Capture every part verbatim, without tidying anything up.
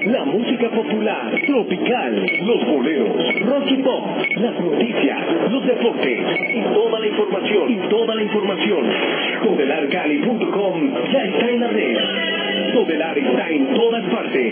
la música popular, tropical, los boleros, rock y pop, las noticias, los deportes y toda la información, y toda la información. Todelar Cali punto com ya está en la red. Todelar está en todas partes.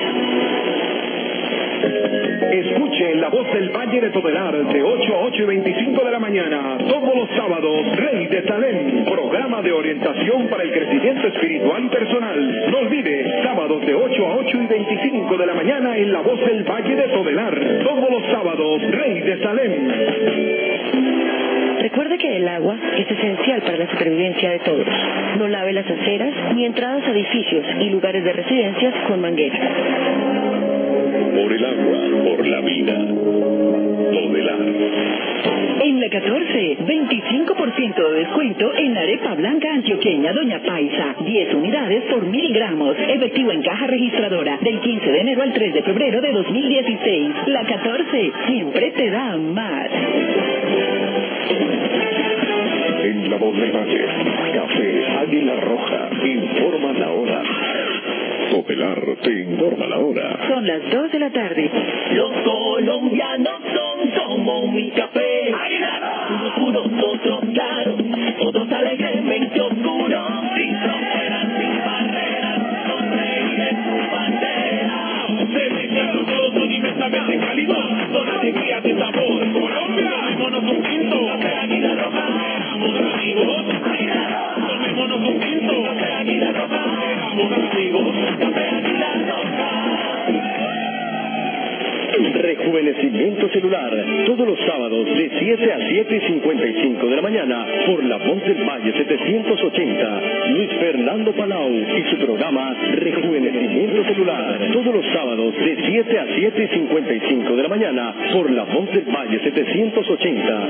Escuche La Voz del Valle de Todelar de ocho a ocho y veinticinco de la mañana, todos los sábados, Rey de Salem, programa de orientación para el crecimiento espiritual y personal. No olvide, sábados de ocho a ocho y veinticinco de la mañana en La Voz del Valle de Todelar, todos los sábados, Rey de Salem. Recuerde que el agua es esencial para la supervivencia de todos. No lave las aceras ni entradas a edificios y lugares de residencias con manguera. Por el agua, por la vida. Todelar. En la catorce, veinticinco por ciento de descuento en la arepa blanca antioqueña Doña Paisa. diez unidades por mil gramos. Efectivo en caja registradora. Del quince de enero al tres de febrero de dos mil dieciséis. La catorce siempre te da más. En La Voz del Valle, Café Águila Roja, informa la hora. Todelar te informa la hora. Son las dos de la tarde. Los colombianos son como mi café. Unos puros, otros claros, otros alegremente oscuros. Sin fronteras, sin barreras, sonreír en su bandera. Se mezclan los dos, son inmensamente cálidos, son alegrías de sabor. Colombia, tomémonos un tinto. Café Águila Roja, éramos amigos. Águila Roja, tomémonos un tinto. Café Águila Roja, éramos amigos. Café Águila Roja. Rejuvenecimiento celular, todos los sábados de siete a siete y cincuenta y cinco de la mañana por La Voz del Valle setecientos ochenta. Luis Fernando Palau y su programa Rejuvenecimiento celular, todos los sábados de siete a siete y cincuenta y cinco de la mañana por La Voz del Valle setecientos ochenta.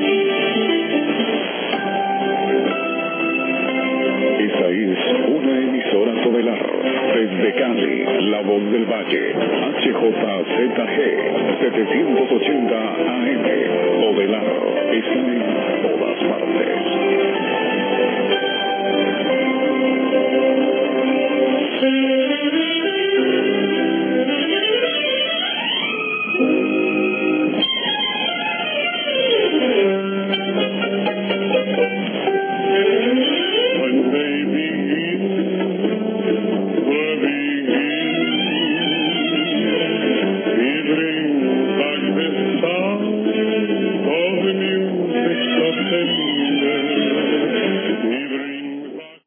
Esta es una emisora Todelar. Desde Cali, La Voz del Valle, H J Z G, setecientos ochenta A M. Todelar está en todas partes. Of the